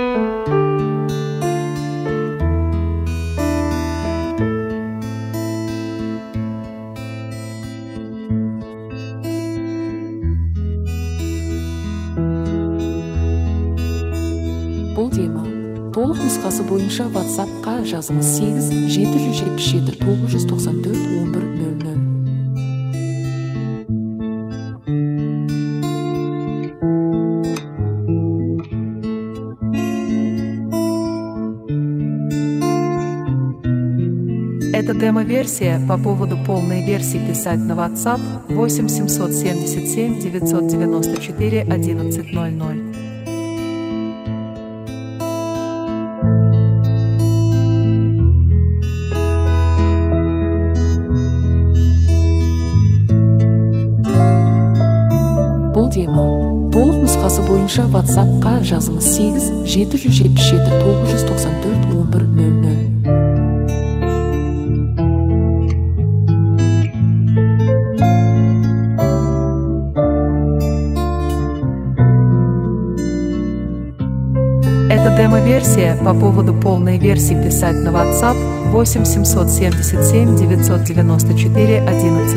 Бұл тема толық нұсқасы бойынша WhatsApp-қа жазыңыз 8 777 994 1100. Это демо-версия. По поводу полной версии писать на WhatsApp 8 777 994 1100. Бұл тема толық нұсқасы бойынша WhatsApp-қа жазыңыз 8 777 994 1100. Это демо-версия. По поводу полной версии писать на WhatsApp 8 777 994 1100.